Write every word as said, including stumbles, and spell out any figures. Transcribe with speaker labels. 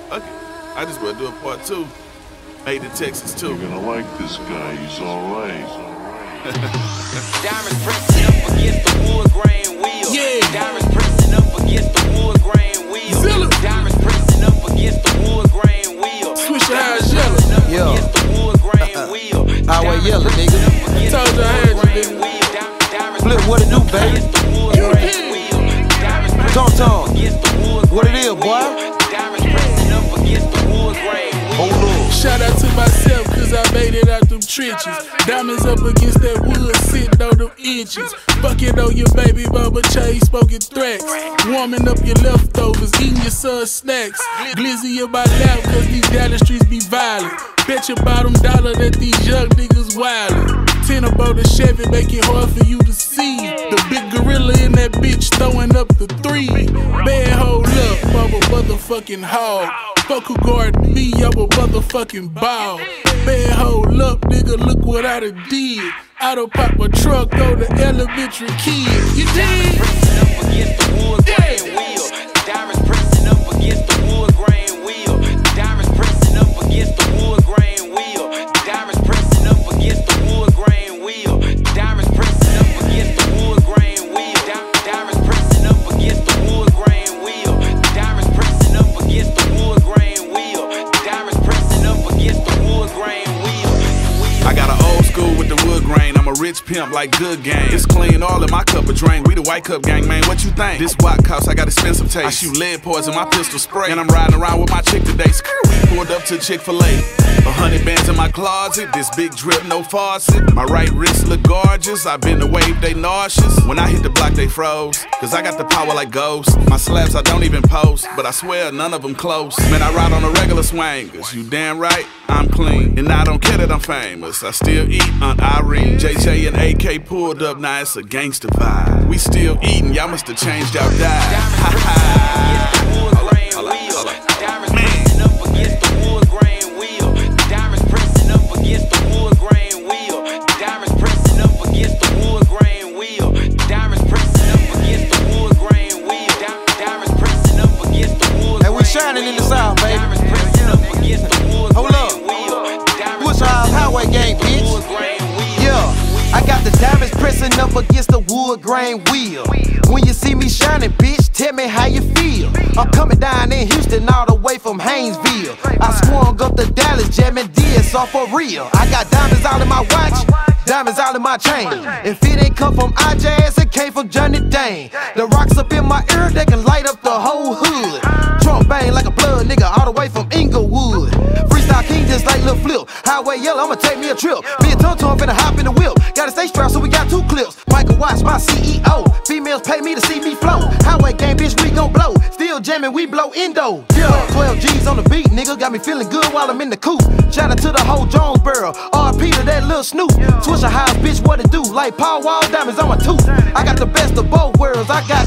Speaker 1: Okay, I just want to do a part two. Made in Texas too.
Speaker 2: You're gonna like this guy, he's alright.
Speaker 3: Diamonds pressing up against the wood grain wheel.
Speaker 4: Yeah.
Speaker 3: Diamonds pressing up against the wood grain wheel.
Speaker 4: Zilla.
Speaker 3: Diamonds pressing up against the wood grain wheel.
Speaker 4: Switch your eyes yellow.
Speaker 5: Yeah.
Speaker 3: Against the wood grain wheel.
Speaker 5: Highway yellow, nigga.
Speaker 4: I told you I had you, nigga.
Speaker 5: Flip, what it do, baby? Tom Tom. What it is, boy?
Speaker 3: Diamonds pressing up against the wood grain wheel.
Speaker 5: Hold on.
Speaker 4: Shout out to myself, cause I made it out them trenches. Diamonds up against that wood, sitting on them inches. Fucking on your baby mama, chain smoking threats. Warming up your leftovers, eating your son's snacks. Glizzy in my lap, cause these Dallas streets be violent. Bet your bottom dollar that these young niggas wildin'. Ten about the Chevy, make it hard for you to see. The big gorilla in that bitch throwing up the three. Man, hold up, I'm a motherfucking hog. Fuck who guard me, I'm a motherfucking ball. Man, hold up, nigga, look what I done did. I done pop my truck on the elementary kid. You dig?
Speaker 3: Pressing up against the wood grain wheel. Diamonds pressing up against the wood grain wheel. Diamonds pressing up against the wood grain wheel. Diamonds pressing up against the wood grain wheel. Diamonds pressing up against the wood grain wheel. Diamonds pressing up against the wood grain wheel. Diamonds pressing up against the wood grain wheel. Diamonds pressing up against the wood grain wheel.
Speaker 1: I got an old school with the wood grain. I'm a rich pimp like good game. It's clean all in my cup of drink. We the white cup gang, man. What you think? This white house, I got expensive taste. I shoot lead poison, my pistol spray. And I'm riding around with my chick today. Pulled up to Chick-fil-A. A hundred bands in my closet. This big drip, no faucet. My right wrist look gorgeous. I been the wave, they nauseous. When I hit the block, they froze. Cause I got the power like ghosts. My slabs, I don't even post. But I swear, none of them close. Man, I ride on a regular swangers. You damn right, I'm clean. And I don't care that I'm famous. I still eat on Irene. J J and A K pulled up, now it's a gangster vibe. We still eating, y'all must have changed our diet. Ha ha.
Speaker 3: Diamonds pressing up against the wood grain wheel. Diamonds pressing up against the wood grain wheel. Diamonds pressing up against the wood grain wheel. Diamonds pressing up against the wood grain wheel. Diamonds pressing up against the wood grain wheel.
Speaker 5: Hey, we shining in the south, baby.
Speaker 3: Diamonds pressing up against the wood
Speaker 5: Hold up.
Speaker 3: grain wheel.
Speaker 5: What's our highway gang, bitch? Yeah. I got the diamonds pressing up against the wood grain wheel. When you see me shining, bitch, tell me how you feel. I'm coming down in Houston all the way from Haynesville. I swung up to Dallas, jamming this off for real. I got diamonds all in my watch, diamonds all in my chain. If it ain't come from iJazz, it came from Johnny Dane. The rocks up in my ear, they can light up the whole hood. Trump bang like a blood nigga all the way from Inglewood. Freestyle king just like Lil Flip. Highway yellow, I'ma take me a trip. Me and Tonto finna hop in the whip. Got a stay strapped, so we got two clips. Michael Watts, my C E O. Females pay me to see me flow. Highway gang, bitch, we gon' blow. Still jamming, we blow endo. Yeah, twelve G's on the beat, nigga. Got me feeling good while I'm in the coop. Shout out to the whole Jonesboro. R P to that little Snoop. Switch a house, bitch, what it do? Like Paul Wall diamonds on my tooth. I got the best of both worlds. I got